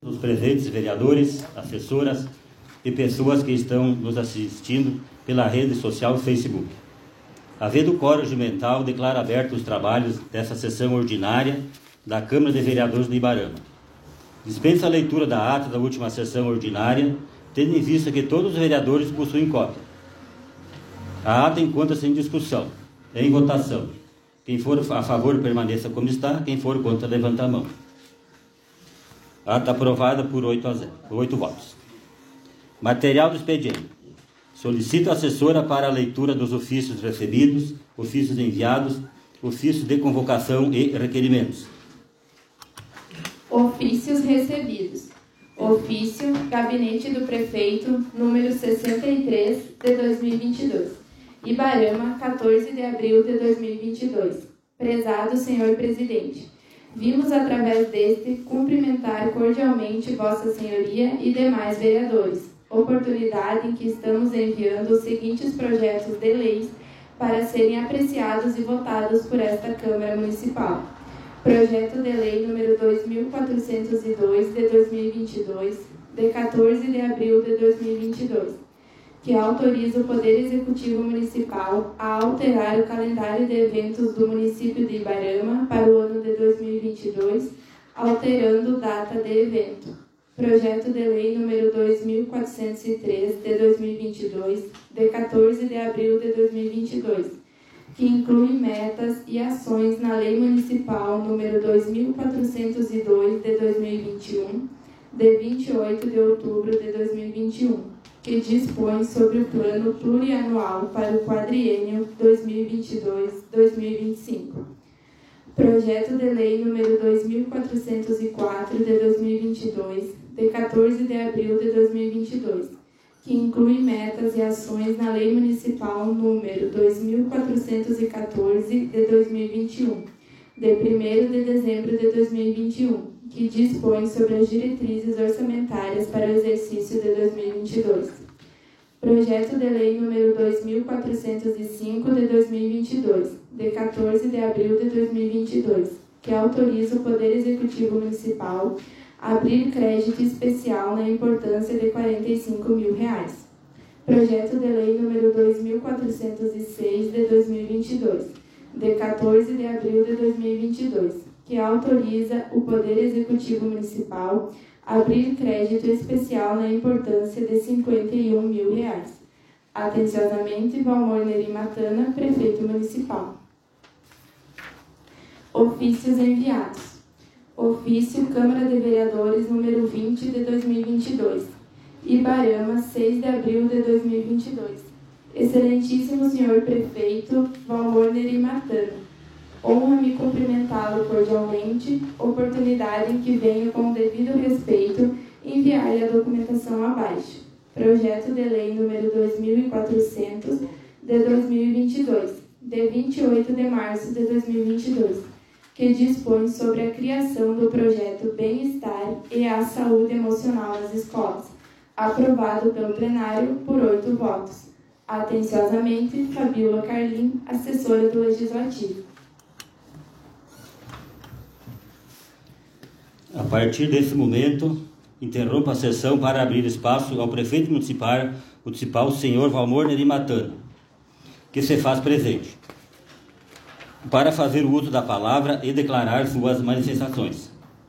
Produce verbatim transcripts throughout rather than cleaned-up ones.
Os presentes vereadores, assessoras e pessoas que estão nos assistindo pela rede social Facebook. Havendo quórum regimental, declaro abertos os trabalhos dessa sessão ordinária da Câmara de Vereadores de Ibarama. Dispensa a leitura da ata da última sessão ordinária, tendo em vista que todos os vereadores possuem cópia. A ata encontra-se em discussão, em votação. Quem for a favor permaneça como está, quem for contra levanta a mão. A ata aprovada por oito a zero, oito votos. Material do expediente. Solicito a assessora para a leitura dos ofícios recebidos, ofícios enviados, ofícios de convocação e requerimentos. Ofícios recebidos. Ofício Gabinete do Prefeito, número sessenta e três, de dois mil e vinte e dois. Ibarama, quatorze de abril de dois mil e vinte e dois. Prezado senhor presidente, vimos através deste cumprimentar cordialmente Vossa Senhoria e demais vereadores, oportunidade em que estamos enviando os seguintes projetos de leis para serem apreciados e votados por esta Câmara Municipal. Projeto de Lei número dois mil quatrocentos e dois, de dois mil e vinte e dois, de quatorze de abril de dois mil e vinte e dois, que autoriza o Poder Executivo Municipal a alterar o calendário de eventos do município de Ibarama para o ano de dois mil e vinte e dois, alterando data de evento. Projeto de Lei número dois mil quatrocentos e três, de dois mil e vinte e dois, de quatorze de abril de dois mil e vinte e dois, que inclui metas e ações na Lei Municipal número dois mil quatrocentos e dois, de dois mil e vinte e um, de vinte e oito de outubro de dois mil e vinte e um, que dispõe sobre o Plano Plurianual para o quadriênio dois mil e vinte e dois a dois mil e vinte e cinco. Projeto de Lei número dois mil quatrocentos e quatro, de dois mil e vinte e dois, de quatorze de abril de dois mil e vinte e dois, que inclui metas e ações na Lei Municipal número dois mil quatrocentos e quatorze, de dois mil e vinte e um, de primeiro de dezembro de dois mil e vinte e um, que dispõe sobre as diretrizes orçamentárias para o exercício de dois mil e vinte e dois. Projeto de Lei número dois mil quatrocentos e cinco, de dois mil e vinte e dois, de quatorze de abril de dois mil e vinte e dois, que autoriza o Poder Executivo Municipal a abrir crédito especial na importância de quarenta e cinco mil reais. Projeto de Lei número dois mil quatrocentos e seis, de dois mil e vinte e dois, de quatorze de abril de dois mil e vinte e dois, que autoriza o Poder Executivo Municipal a abrir crédito especial na importância de cinquenta e um mil reais. Atenciosamente, Valmor Neri Matana, Prefeito Municipal. Ofícios enviados. Ofício Câmara de Vereadores número vinte, de dois mil e vinte e dois. Ibarama, seis de abril de dois mil e vinte e dois. Excelentíssimo senhor Prefeito Valmor Neri Matana, honra-me cumprimentá-lo cordialmente, oportunidade em que venho com o devido respeito enviar-lhe a documentação abaixo. Projeto de Lei número dois mil e quatrocentos, de dois mil e vinte e dois, de vinte e oito de março de dois mil e vinte e dois, que dispõe sobre a criação do projeto Bem-Estar e a Saúde Emocional nas Escolas, aprovado pelo plenário por oito votos. Atenciosamente, Fabíola Carlim, assessora do Legislativo. A partir desse momento, interrompo a sessão para abrir espaço ao prefeito municipal, municipal senhor Valmor Neri Matana, que se faz presente, para fazer o uso da palavra e declarar suas manifestações.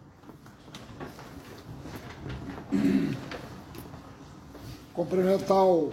Cumprimentar o,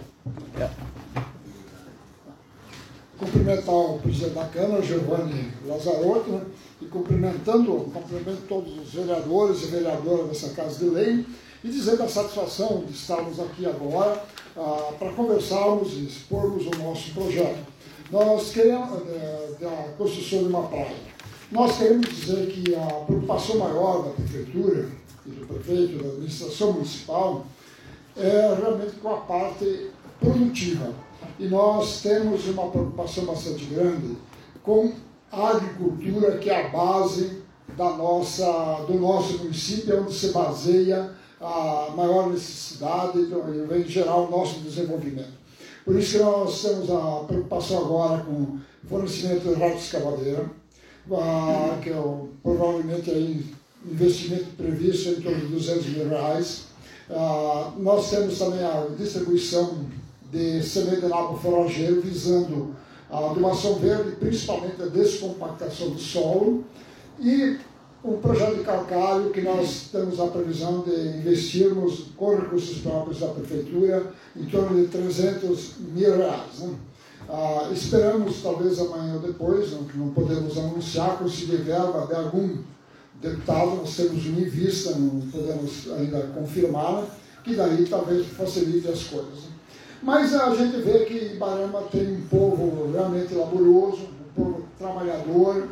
cumprimentar o presidente da Câmara, Giovanni Lazzarotti, né? E cumprimentando, cumprimento todos os vereadores e vereadoras dessa Casa de Lei e dizer da satisfação de estarmos aqui agora ah, para conversarmos e expormos o nosso projeto. Nós queremos, é, da construção de uma praia, nós queremos dizer que a preocupação maior da Prefeitura e do Prefeito, da Administração Municipal, é realmente com a parte produtiva. E nós temos uma preocupação bastante grande com a agricultura, que é a base da nossa, do nosso município, onde se baseia a maior necessidade e, em geral, o nosso desenvolvimento. Por isso que nós temos a preocupação agora com o fornecimento de rádio escavadeira, que eu, provavelmente aí investimento previsto em torno de duzentos mil reais. Uh, nós temos também a distribuição de semente de nabo forageiro, visando a adubação verde, principalmente a descompactação do solo, e um projeto de calcário que nós temos a previsão de investirmos com recursos próprios da Prefeitura em torno de trezentos mil reais. Né? Ah, esperamos, talvez amanhã ou depois, não, que não podemos anunciar, conseguir verba de algum deputado, nós temos um em vista, não podemos ainda confirmar, que daí talvez facilite as coisas. Né? Mas a gente vê que Ibarama tem um povo realmente laborioso, um povo trabalhador,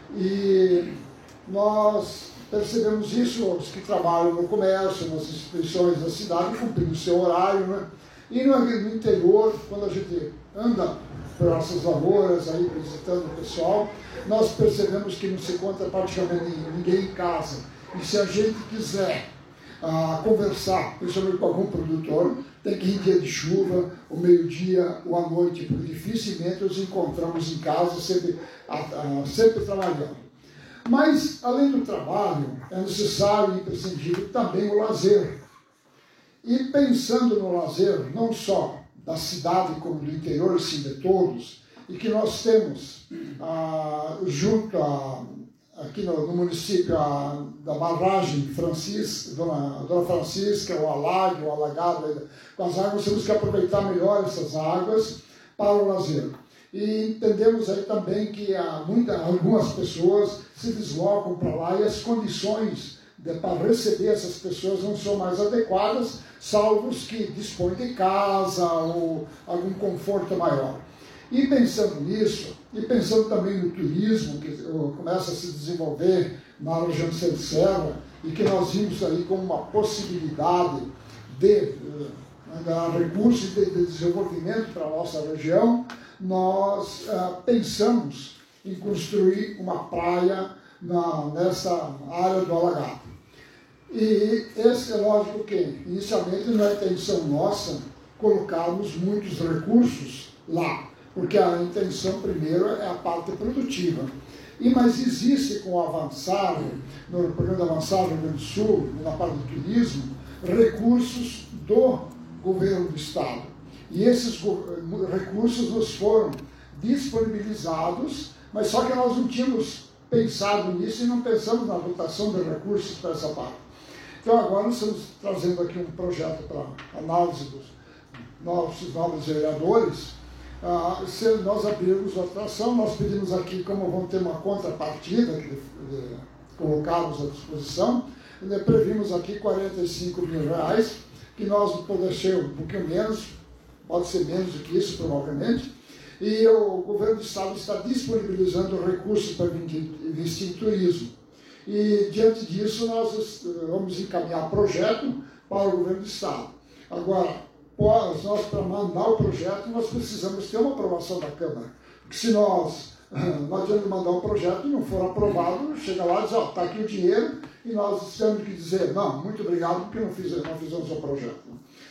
e nós percebemos isso, os que trabalham no comércio, nas instituições da cidade, cumprindo o seu horário, né? E no, no interior, quando a gente anda por essas lavouras, aí visitando o pessoal, nós percebemos que não se encontra praticamente ninguém em casa. E se a gente quiser ah, conversar, principalmente com algum produtor, tem que ir em dia de chuva, o meio-dia ou à noite, porque dificilmente os encontramos em casa, sempre, ah, sempre trabalhando. Mas, além do trabalho, é necessário e imprescindível também o lazer. E pensando no lazer, não só da cidade como do interior, sim, de todos, e que nós temos ah, junto a, aqui no, no município a, da barragem Francisca, Dona, Dona Francisca, o alague, o alagado, com as águas, temos que aproveitar melhor essas águas para o lazer. E entendemos aí também que há muita, algumas pessoas se deslocam para lá e as condições de, para receber essas pessoas não são mais adequadas, salvo os que dispõem de casa ou algum conforto maior. E pensando nisso, e pensando também no turismo, que começa a se desenvolver na região de Serra, e que nós vimos aí como uma possibilidade de uh, recursos de, de desenvolvimento para a nossa região, nós uh, pensamos em construir uma praia na, nessa área do alagado. E esse é lógico que, inicialmente, não é intenção nossa colocarmos muitos recursos lá, porque a intenção, primeiro, é a parte produtiva. E, mas existe, com o avançado, no programa avançado do Rio Grande do Sul, na parte do turismo, recursos do governo do Estado. E esses recursos nos foram disponibilizados, mas só que nós não tínhamos pensado nisso e não pensamos na dotação de recursos para essa parte. Então agora nós estamos trazendo aqui um projeto para análise dos nossos novos vereadores. Ah, se nós abrirmos a atração, nós pedimos aqui, como vão ter uma contrapartida que de, de, colocamos à disposição, né, previmos aqui quarenta e cinco mil reais, que nós podemos ser um pouquinho menos, pode ser menos do que isso, provavelmente, e o governo do Estado está disponibilizando recursos para investir em turismo. E, diante disso, nós vamos encaminhar projeto para o governo do Estado. Agora, nós, para mandar o projeto, nós precisamos ter uma aprovação da Câmara. Porque se nós, não adianta mandar um projeto e não for aprovado, chega lá e diz, ó, está aqui o dinheiro, e nós temos que dizer, não, muito obrigado, porque não fizemos, não fizemos o projeto.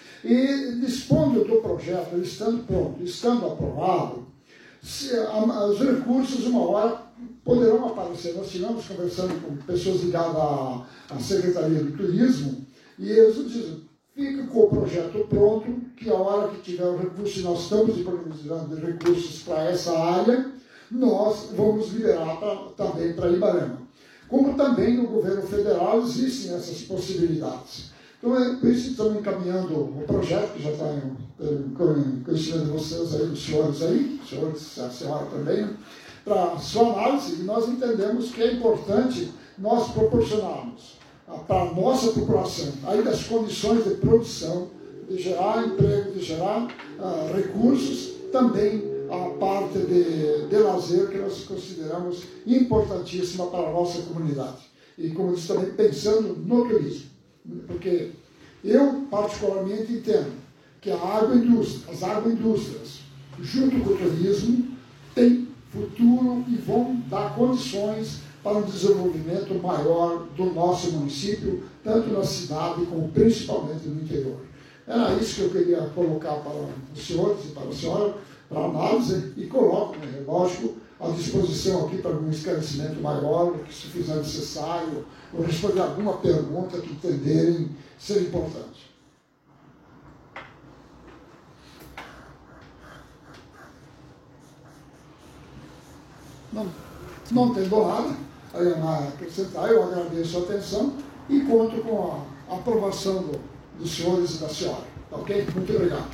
E dispondo do projeto, estando pronto, estando aprovado, se, a, os recursos, uma hora, poderão aparecer. Nós estivemos conversando com pessoas ligadas à, à Secretaria do Turismo, e eles dizem, fica com o projeto pronto, que a hora que tiver o recurso, e nós estamos disponibilizando recursos para essa área, nós vamos liberar pra, também para Ibarama. Como também no governo federal existem essas possibilidades. Então, é por isso que estamos encaminhando o projeto, que já está em conhecimento de vocês aí, os senhores aí, os senhores, a senhora também, para sua análise, e nós entendemos que é importante nós proporcionarmos para a nossa população, aí das condições de produção, de gerar emprego, de gerar uh, recursos, também a parte de, de lazer que nós consideramos importantíssima para a nossa comunidade. E, como eu disse também, pensando no turismo. Porque eu, particularmente, entendo que a agroindústria, as agroindústrias, junto com o turismo, têm futuro e vão dar condições para um desenvolvimento maior do nosso município, tanto na cidade como principalmente no interior. Era isso que eu queria colocar para os senhores e para a senhora, para análise e coloco, né, lógico, à disposição aqui para algum esclarecimento maior, que se fizer necessário, ou responder alguma pergunta que entenderem ser importante. Não, não tendo nada a acrescentar, eu agradeço a atenção e conto com a aprovação do, dos senhores e da senhora. Tá ok? Muito obrigado.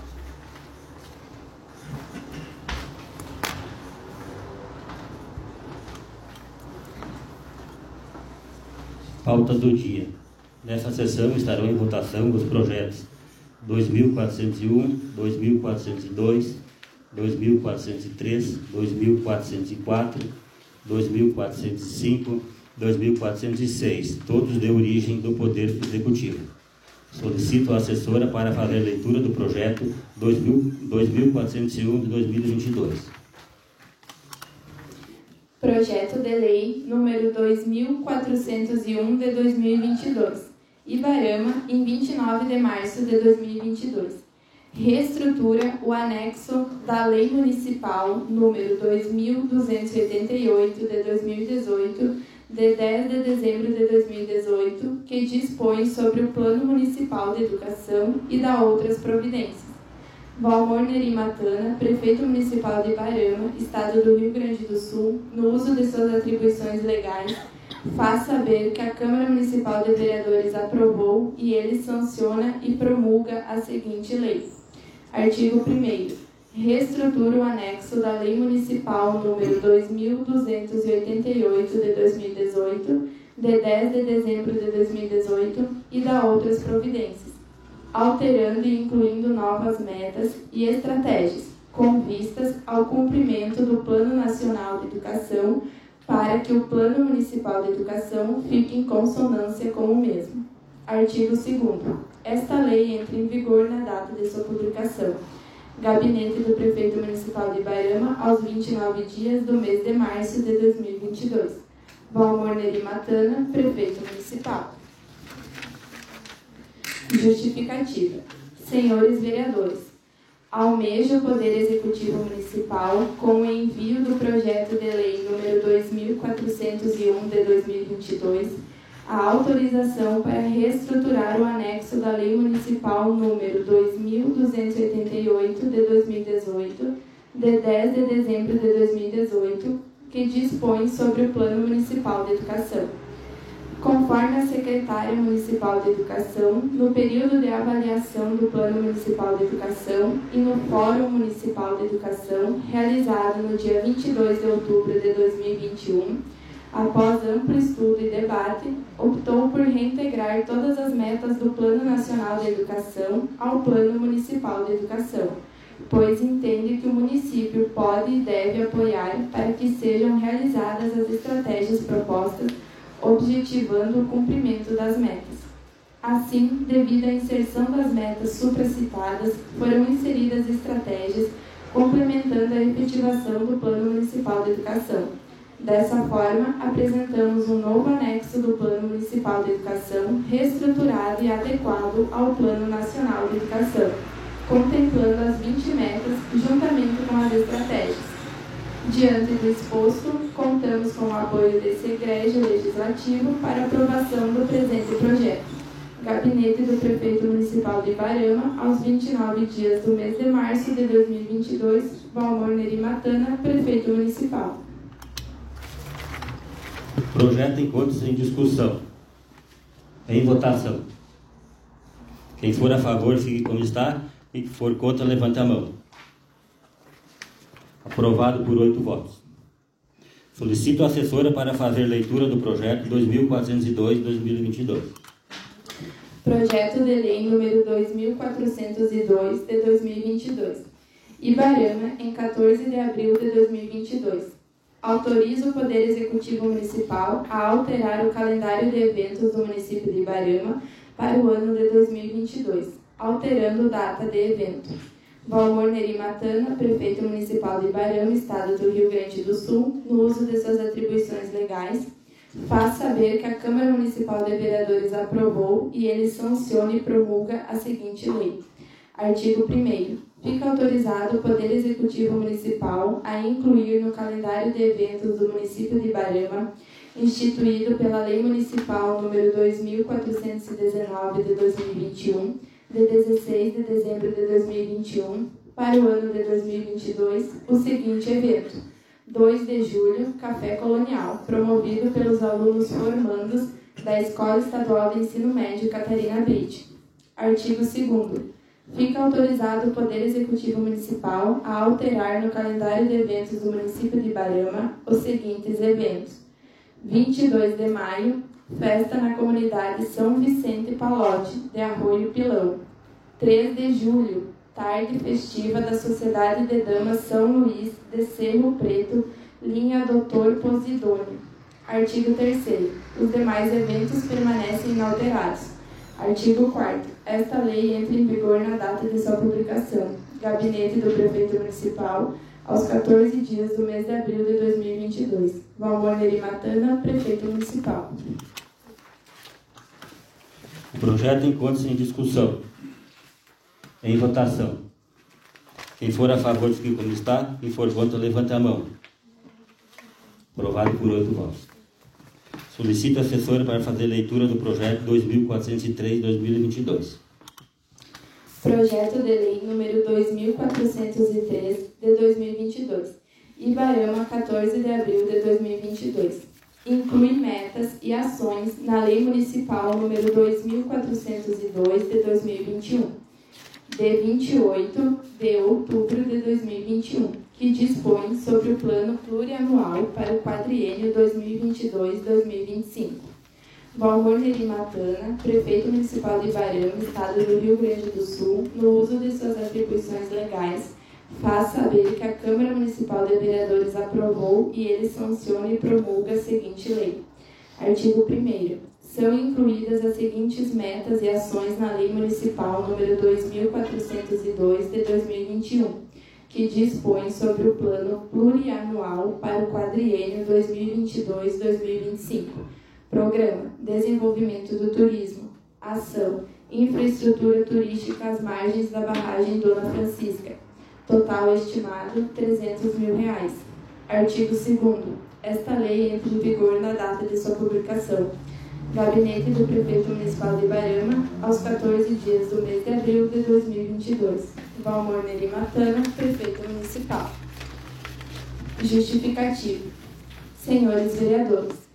Pauta do dia. Nessa sessão estarão em votação os projetos dois mil quatrocentos e um, dois mil quatrocentos e dois, dois mil quatrocentos e três, dois mil quatrocentos e quatro, dois mil quatrocentos e cinco, dois mil quatrocentos e seis, todos de origem do Poder Executivo. Solicito a assessora para fazer a leitura do projeto dois mil quatrocentos e um de dois mil e vinte e dois. Projeto de Lei número dois mil quatrocentos e um de dois mil e vinte e dois. Ibarama, em vinte e nove de março de dois mil e vinte e dois. Reestrutura o anexo da Lei Municipal número dois mil duzentos e oitenta e oito de dois mil e dezoito, de dez de dezembro de dois mil e dezoito, que dispõe sobre o Plano Municipal de Educação e da outras providências. Valmor Neri Matana, Prefeito Municipal de Ibarama, Estado do Rio Grande do Sul, no uso de suas atribuições legais, faz saber que a Câmara Municipal de Vereadores aprovou e ele sanciona e promulga a seguinte lei. Artigo primeiro. Reestrutura o anexo da Lei Municipal número dois mil duzentos e oitenta e oito de dois mil e dezoito, de dez de dezembro de dois mil e dezoito, e da outras providências, alterando e incluindo novas metas e estratégias, com vistas ao cumprimento do Plano Nacional de Educação, para que o Plano Municipal de Educação fique em consonância com o mesmo. Artigo segundo. Esta lei entra em vigor na data de sua publicação. Gabinete do Prefeito Municipal de Ibarama, aos vinte e nove dias do mês de março de dois mil e vinte e dois. Valmor Neri Matana, Prefeito Municipal. Justificativa. Senhores vereadores, almejo o Poder Executivo Municipal, com o envio do projeto de lei número dois mil quatrocentos e um de dois mil e vinte e dois, a autorização para reestruturar o anexo da Lei Municipal número dois mil duzentos e oitenta e oito de dois mil e dezoito, de dez de dezembro de dois mil e dezoito, que dispõe sobre o Plano Municipal de Educação. Conforme a Secretária Municipal de Educação, no período de avaliação do Plano Municipal de Educação e no Fórum Municipal de Educação, realizado no dia vinte e dois de outubro de dois mil e vinte e um, após amplo estudo e debate, optou por reintegrar todas as metas do Plano Nacional de Educação ao Plano Municipal de Educação, pois entende que o município pode e deve apoiar para que sejam realizadas as estratégias propostas, objetivando o cumprimento das metas. Assim, devido à inserção das metas supracitadas, foram inseridas estratégias complementando a efetivação do Plano Municipal de Educação. Dessa forma, apresentamos um novo anexo do Plano Municipal de Educação, reestruturado e adequado ao Plano Nacional de Educação, contemplando as vinte metas juntamente com as estratégias. Diante do exposto, contamos com o apoio desse egrégio legislativo para aprovação do presente projeto. Gabinete do Prefeito Municipal de Ibarama, aos vinte e nove dias do mês de março de dois mil e vinte e dois, Valmor Neri Matana, Prefeito Municipal. Projeto encontra-se em discussão. Em votação. Quem for a favor, fique como está. E quem for contra, levante a mão. Aprovado por oito votos. Solicito a assessora para fazer leitura do projeto dois mil quatrocentos e dois de dois mil e vinte e dois. Projeto de lei número dois mil quatrocentos e dois de dois mil e vinte e dois. Ibarama, em quatorze de abril de dois mil e vinte e dois. Autoriza o Poder Executivo Municipal a alterar o calendário de eventos do município de Ibarama para o ano de dois mil e vinte e dois, alterando data de evento. Valmor Neri Matana, Prefeito Municipal de Ibarama, Estado do Rio Grande do Sul, no uso de suas atribuições legais, faz saber que a Câmara Municipal de Vereadores aprovou e ele sanciona e promulga a seguinte lei. Artigo primeiro. Fica autorizado o Poder Executivo Municipal a incluir no calendário de eventos do município de Ibarama, instituído pela Lei Municipal número dois mil quatrocentos e dezenove de dois mil e vinte e um, de dezesseis de dezembro de dois mil e vinte e um, para o ano de dois mil e vinte e dois, o seguinte evento: dois de julho, Café Colonial, promovido pelos alunos formandos da Escola Estadual de Ensino Médio Catarina Brite. Artigo segundo. Fica autorizado o Poder Executivo Municipal a alterar no calendário de eventos do município de Ibarama os seguintes eventos: vinte e dois de maio, festa na comunidade São Vicente Palote, de Arroio Pilão. três de julho, tarde festiva da Sociedade de Damas São Luís, de Cerro Preto, linha doutor Posidônio. Artigo terceiro. Os demais eventos permanecem inalterados. Artigo quarto. Esta lei entra em vigor na data de sua publicação. Gabinete do Prefeito Municipal, aos quatorze dias do mês de abril de dois mil e vinte e dois. Valmor Neri Matana, Prefeito Municipal. O projeto encontra-se em discussão. Em votação. Quem for a favor, diz como está. Quem for contra, levanta a mão. Aprovado por oito votos. Solicito a assessora para fazer leitura do projeto dois mil quatrocentos e três de dois mil e vinte e dois. Projeto de lei número dois mil quatrocentos e três de dois mil e vinte e dois. Ibarama, quatorze de abril de dois mil e vinte e dois. Inclui metas e ações na Lei Municipal número dois mil quatrocentos e dois de dois mil e vinte e um, de vinte e oito de outubro de dois mil e vinte e um, que dispõe sobre o plano plurianual para o quadriênio dois mil e vinte e dois a dois mil e vinte e cinco. Valmor Neri Matana, Prefeito Municipal de Ibarama, Estado do Rio Grande do Sul, no uso de suas atribuições legais, faz saber que a Câmara Municipal de Vereadores aprovou e ele sanciona e promulga a seguinte lei. Artigo primeiro. São incluídas as seguintes metas e ações na Lei Municipal número dois mil quatrocentos e dois de dois mil e vinte e um, que dispõe sobre o plano plurianual para o quadriênio dois mil e vinte e dois a dois mil e vinte e cinco. Programa Desenvolvimento do Turismo. Ação Infraestrutura Turística às margens da barragem Dona Francisca. Total estimado trezentos mil reais. Artigo segundo. Esta lei entra em vigor na data de sua publicação. Gabinete do Prefeito Municipal de Ibarama, aos quatorze dias do mês de abril de dois mil e vinte e dois. Valmor Neri Matana, Prefeito Municipal. Justificativo. Senhores vereadores,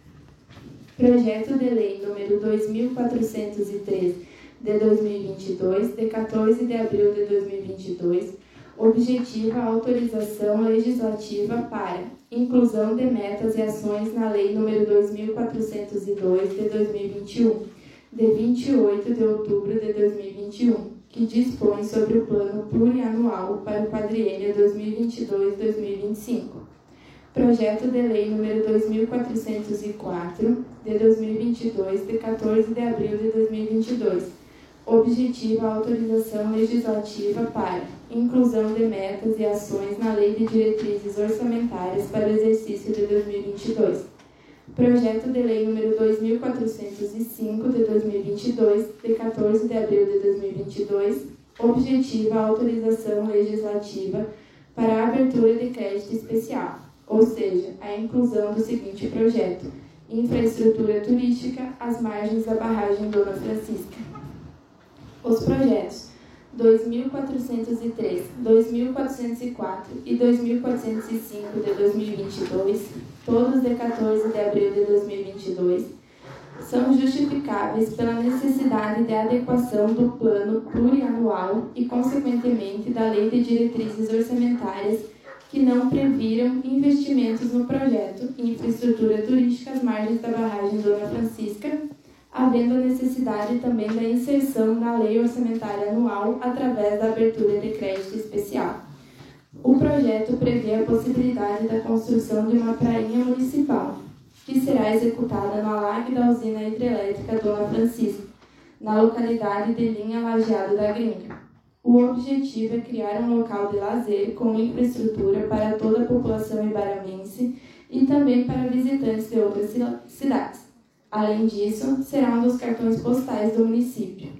projeto de lei número dois mil quatrocentos e três de dois mil e vinte e dois, de quatorze de abril de dois mil e vinte e dois, objetiva a autorização legislativa para inclusão de metas e ações na Lei número dois mil quatrocentos e dois de dois mil e vinte e um, de vinte e oito de outubro de dois mil e vinte e um, que dispõe sobre o plano plurianual para o quadriênio dois mil e vinte e dois a dois mil e vinte e cinco. Projeto de Lei número dois mil quatrocentos e quatro de dois mil e vinte e dois, de quatorze de abril de dois mil e vinte e dois. Objetiva a autorização legislativa para inclusão de metas e ações na Lei de Diretrizes Orçamentárias para o exercício de dois mil e vinte e dois. Projeto de Lei número dois mil quatrocentos e cinco de dois mil e vinte e dois, de quatorze de abril de dois mil e vinte e dois. Objetiva a autorização legislativa para a abertura de crédito especial, ou seja, a inclusão do seguinte projeto: infraestrutura turística às margens da barragem Dona Francisca. Os projetos dois mil quatrocentos e três, dois mil quatrocentos e quatro e dois mil quatrocentos e cinco de dois mil e vinte e dois, todos de quatorze de abril de dois mil e vinte e dois, são justificáveis pela necessidade de adequação do plano plurianual e, consequentemente, da Lei de Diretrizes Orçamentárias que não previram investimentos no projeto Infraestrutura Turística às margens da barragem Dona Francisca, havendo a necessidade também da inserção na Lei Orçamentária Anual através da abertura de crédito especial. O projeto prevê a possibilidade da construção de uma prainha municipal, que será executada no alague da usina hidrelétrica Dona Francisca, na localidade de Linha Lajeado da Gringa. O objetivo é criar um local de lazer com infraestrutura para toda a população ibaramense e também para visitantes de outras cidades. Além disso, será um dos cartões postais do município.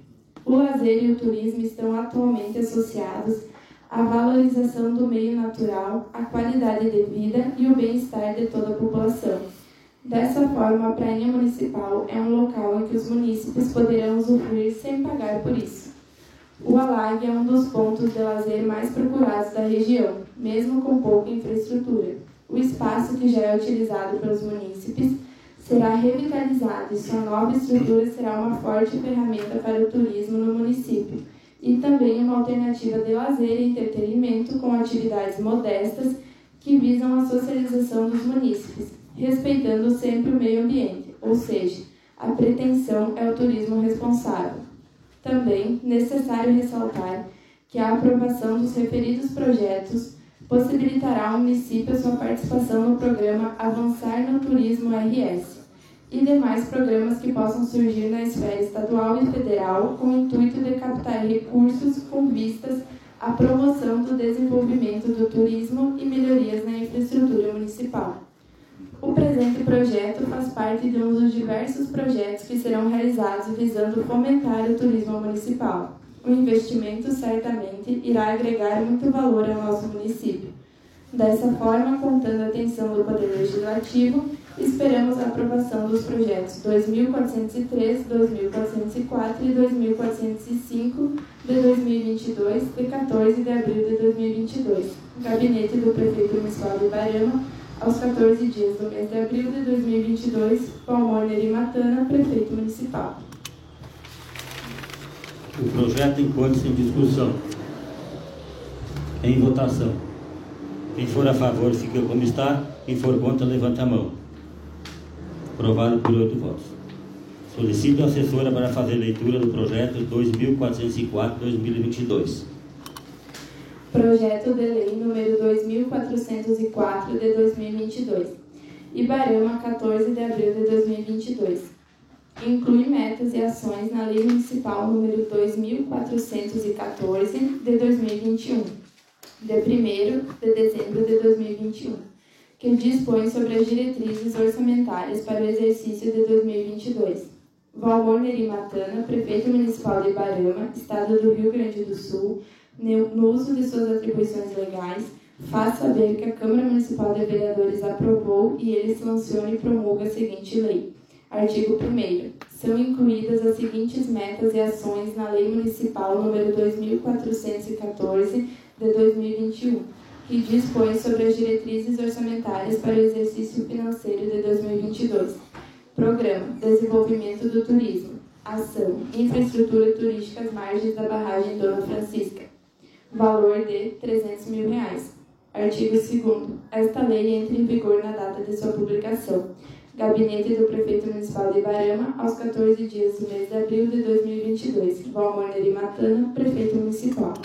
O lazer e o turismo estão atualmente associados à valorização do meio natural, à qualidade de vida e o bem-estar de toda a população. Dessa forma, a Prainha Municipal é um local em que os munícipes poderão usufruir sem pagar por isso. O Alag é um dos pontos de lazer mais procurados da região, mesmo com pouca infraestrutura. O espaço, que já é utilizado pelos munícipes, será revitalizado e sua nova estrutura será uma forte ferramenta para o turismo no município e também uma alternativa de lazer e entretenimento com atividades modestas que visam a socialização dos munícipes, respeitando sempre o meio ambiente, ou seja, a pretensão é o turismo responsável. Também necessário ressaltar que a aprovação dos referidos projetos possibilitará ao município a sua participação no programa Avançar no Turismo R S e demais programas que possam surgir na esfera estadual e federal com o intuito de captar recursos com vistas à promoção do desenvolvimento do turismo e melhorias na infraestrutura municipal. O presente projeto faz parte de um dos diversos projetos que serão realizados visando fomentar o turismo municipal. O investimento certamente irá agregar muito valor ao nosso município. Dessa forma, contando a atenção do Poder Legislativo, esperamos a aprovação dos projetos dois mil quatrocentos e três, dois mil quatrocentos e quatro e dois mil quatrocentos e cinco de dois mil e vinte e dois, de quatorze de abril de dois mil e vinte e dois. Gabinete do Prefeito Municipal de Ibarama, aos quatorze dias do mês de abril de dois mil e vinte e dois, Valmor Neri Matana, Prefeito Municipal. O projeto encontra-se em discussão. Em votação. Quem for a favor, fica como está. Quem for contra, levanta a mão. Aprovado por oito votos. Solicito a assessora para fazer leitura do projeto dois mil quatrocentos e quatro de dois mil e vinte e dois. Projeto de Lei número dois mil quatrocentos e quatro de dois mil e vinte e dois. Ibarama, quatorze de abril de dois mil e vinte e dois. Inclui metas e ações na Lei Municipal número dois mil quatrocentos e quatorze de dois mil e vinte e um, de primeiro de dezembro de dois mil e vinte e um, que dispõe sobre as diretrizes orçamentárias para o exercício de dois mil e vinte e dois. Valmor Neri Matana, Prefeito Municipal de Ibarama, Estado do Rio Grande do Sul, no uso de suas atribuições legais, faz saber que a Câmara Municipal de Vereadores aprovou e ele sanciona e promulga a seguinte lei. Artigo primeiro. São incluídas as seguintes metas e ações na Lei Municipal número dois mil quatrocentos e quatorze de dois mil e vinte e um, que dispõe sobre as diretrizes orçamentárias para o exercício financeiro de dois mil e vinte e dois. Programa Desenvolvimento do Turismo. Ação Infraestrutura Turística às margens da barragem Dona Francisca. Valor de trezentos mil reais. Artigo segundo. Esta lei entra em vigor na data de sua publicação. Gabinete do Prefeito Municipal de Ibarama, aos quatorze dias do mês de abril de dois mil e vinte e dois. Valmor Neri Matana, Prefeito Municipal.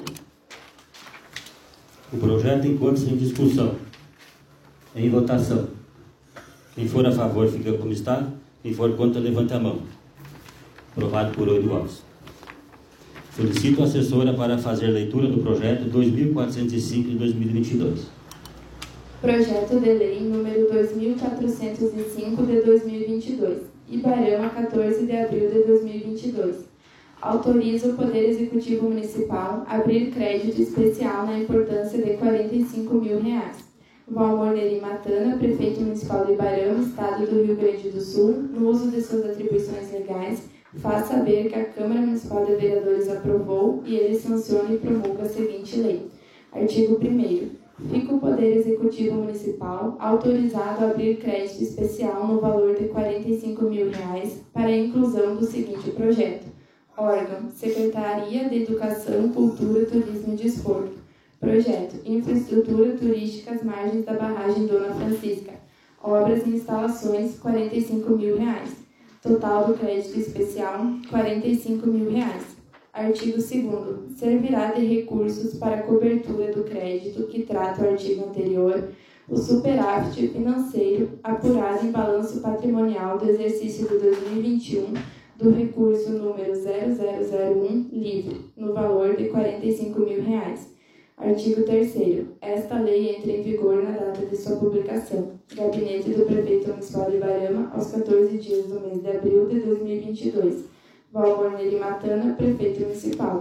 O projeto encontra-se em discussão. Em votação. Quem for a favor, fica como está. Quem for contra, levanta a mão. Aprovado por oito votos. Solicito a assessora para fazer leitura do projeto dois mil quatrocentos e cinco de dois mil e vinte e dois. Projeto de Lei número dois mil quatrocentos e cinco de dois mil e vinte e dois. Ibarama, quatorze de abril de dois mil e vinte e dois. Autoriza o Poder Executivo Municipal a abrir crédito especial na importância de quarenta e cinco mil reais. Valmor Neri Matana, Prefeito Municipal de Ibarama, Estado do Rio Grande do Sul, no uso de suas atribuições legais, faz saber que a Câmara Municipal de Vereadores aprovou e ele sanciona e promulga a seguinte lei. Artigo primeiro. Fica o Poder Executivo Municipal autorizado a abrir crédito especial no valor de quarenta e cinco mil reais para a inclusão do seguinte projeto. Órgão, Secretaria de Educação, Cultura, Turismo e Desporto. Projeto, Infraestrutura Turística às margens da barragem Dona Francisca. Obras e instalações, quarenta e cinco mil reais. Total do crédito especial, quarenta e cinco mil reais. Artigo segundo. Servirá de recursos para a cobertura do crédito que trata o artigo anterior, o superávit financeiro apurado em balanço patrimonial do exercício de dois mil e vinte e um do recurso número zero zero zero um, livre, no valor de quarenta e cinco mil reais. Artigo terceiro. Esta lei entra em vigor na data de sua publicação. Gabinete do Prefeito Municipal de Ibarama, aos quatorze dias do mês de abril de dois mil e vinte e dois. Valmor Neri Matana, prefeito municipal.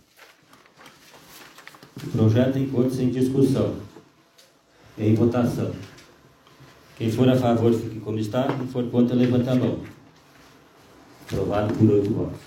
O projeto encontra-se em discussão. Em votação. Quem for a favor, fique como está. Quem for contra, levanta a mão. Aprovado por oito votos.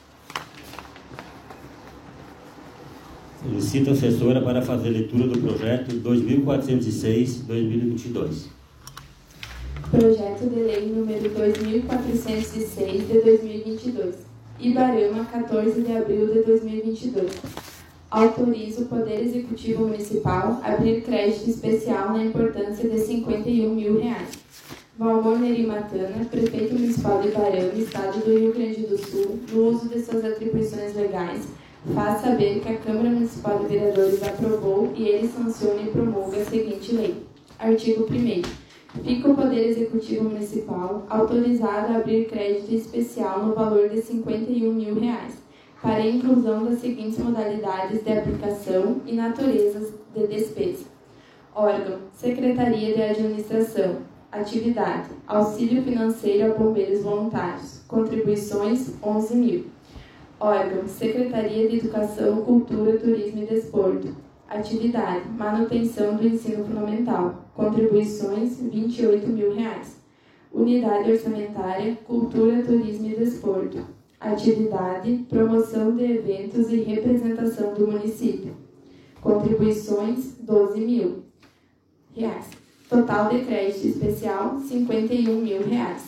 Solicito a assessora para fazer leitura do projeto dois mil quatrocentos e seis barra dois mil e vinte e dois. Projeto de lei número dois mil quatrocentos e seis de dois mil e vinte e dois. Ibarama, quatorze de abril de dois mil e vinte e dois. Autoriza o Poder Executivo Municipal a abrir crédito especial na importância de cinquenta e um mil reais. Valmor Neri Matana, prefeito municipal de Ibarama, Estado do Rio Grande do Sul, no uso de suas atribuições legais, faz saber que a Câmara Municipal de Vereadores aprovou e ele sanciona e promulga a seguinte lei. Artigo primeiro. Fica o Poder Executivo Municipal autorizado a abrir crédito especial no valor de cinquenta e um mil reais, para a inclusão das seguintes modalidades de aplicação e naturezas de despesa. Órgão: Secretaria de Administração. Atividade: auxílio financeiro a bombeiros voluntários. Contribuições: onze mil. Órgão: Secretaria de Educação, Cultura, Turismo e Desporto. Atividade: manutenção do ensino fundamental. Contribuições: vinte e oito mil reais. Unidade orçamentária: Cultura, Turismo e Desporto. Atividade: promoção de eventos e representação do município. Contribuições: doze mil reais. Total de crédito especial: cinquenta e um mil reais.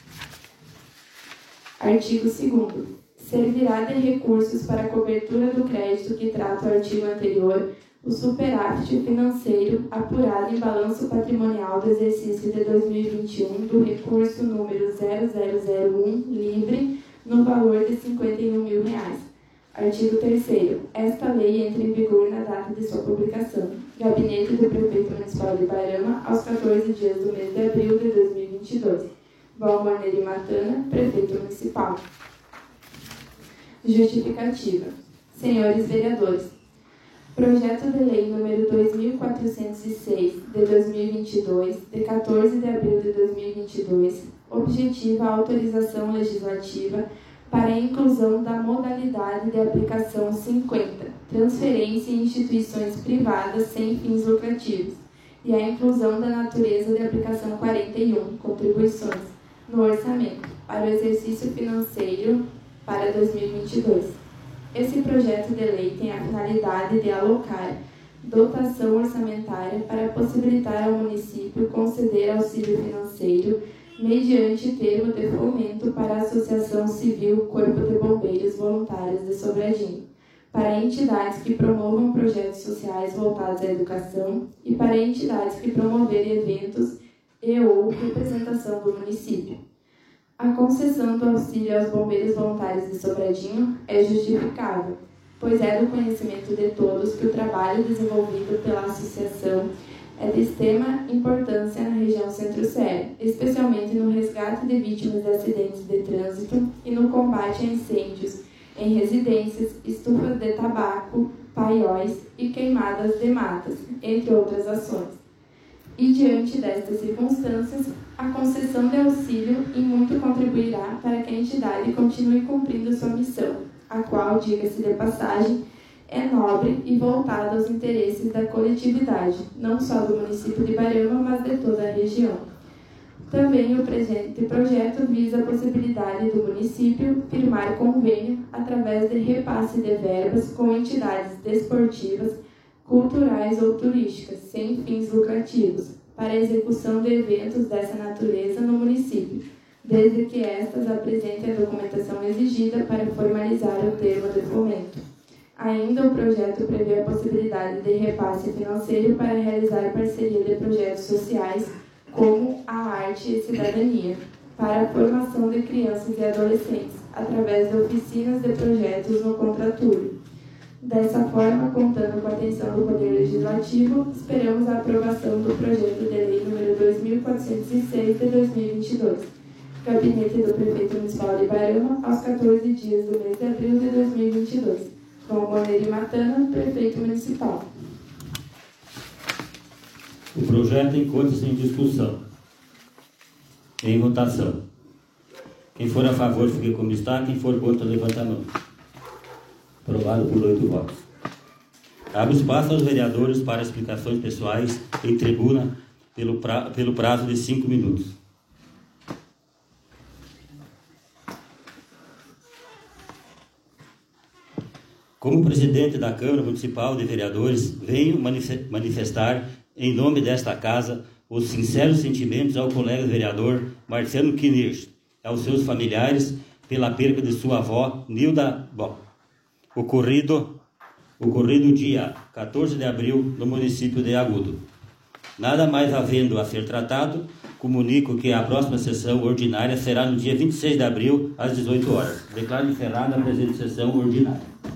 Artigo segundo. Servirá de recursos para a cobertura do crédito que trata o artigo anterior o superávit financeiro apurado em balanço patrimonial do exercício de dois mil e vinte e um do recurso número zero zero zero um livre no valor de cinquenta e um mil reais. Artigo terceiro. Esta lei entra em vigor na data de sua publicação. Gabinete do Prefeito Municipal de Ibarama, aos quatorze dias do mês de abril de dois mil e vinte e dois. Valmor Neri Matana, Prefeito Municipal. Justificativa. Senhores vereadores, projeto de lei número dois mil quatrocentos e seis de dois mil e vinte e dois, de quatorze de abril de dois mil e vinte e dois, objetiva a autorização legislativa para a inclusão da modalidade de aplicação cinquenta, transferência em instituições privadas sem fins lucrativos, e a inclusão da natureza de aplicação quarenta e um, contribuições, no orçamento, para o exercício financeiro para dois mil e vinte e dois. Esse projeto de lei tem a finalidade de alocar dotação orçamentária para possibilitar ao município conceder auxílio financeiro mediante termo de fomento para a Associação Civil Corpo de Bombeiros Voluntários de Sobradinho, para entidades que promovam projetos sociais voltados à educação e para entidades que promoverem eventos e ou representação do município. A concessão do auxílio aos bombeiros voluntários de Sobradinho é justificável, pois é do conhecimento de todos que o trabalho desenvolvido pela associação é de extrema importância na região Centro-Sé, especialmente no resgate de vítimas de acidentes de trânsito e no combate a incêndios em residências, estufas de tabaco, paióis e queimadas de matas, entre outras ações. E diante destas circunstâncias, a concessão de auxílio em muito contribuirá para que a entidade continue cumprindo sua missão, a qual, diga-se de passagem, é nobre e voltada aos interesses da coletividade, não só do município de Ibarama, mas de toda a região. Também o presente projeto visa a possibilidade do município firmar convênio através de repasse de verbas com entidades desportivas, culturais ou turísticas, sem fins lucrativos, para a execução de eventos dessa natureza no município, desde que estas apresentem a documentação exigida para formalizar o termo de fomento. Ainda o projeto prevê a possibilidade de repasse financeiro para realizar parceria de projetos sociais como a arte e cidadania, para a formação de crianças e adolescentes, através de oficinas de projetos no Contraturno. Dessa forma, contando com a atenção do Poder Legislativo, esperamos a aprovação do projeto de lei número dois mil quatrocentos e seis de dois mil e vinte e dois. Gabinete do Prefeito Municipal de Ibarama, aos quatorze dias do mês de abril de dois mil e vinte e dois. Valmor Neri Matana, Prefeito Municipal. O projeto encontra-se em discussão. Em votação. Quem for a favor, fique como está. Quem for contra, levanta a mão. Aprovado por oito votos. Abro espaço aos vereadores para explicações pessoais em tribuna pelo, pra, pelo prazo de cinco minutos. Como presidente da Câmara Municipal de Vereadores, venho manifestar, em nome desta casa, os sinceros sentimentos ao colega vereador Marciano Kinirch, aos seus familiares, pela perda de sua avó, Nilda Bock, ocorrido, ocorrido dia quatorze de abril, no município de Agudo. Nada mais havendo a ser tratado, comunico que a próxima sessão ordinária será no dia vinte e seis de abril, às dezoito horas. Declaro encerrada a presente sessão ordinária.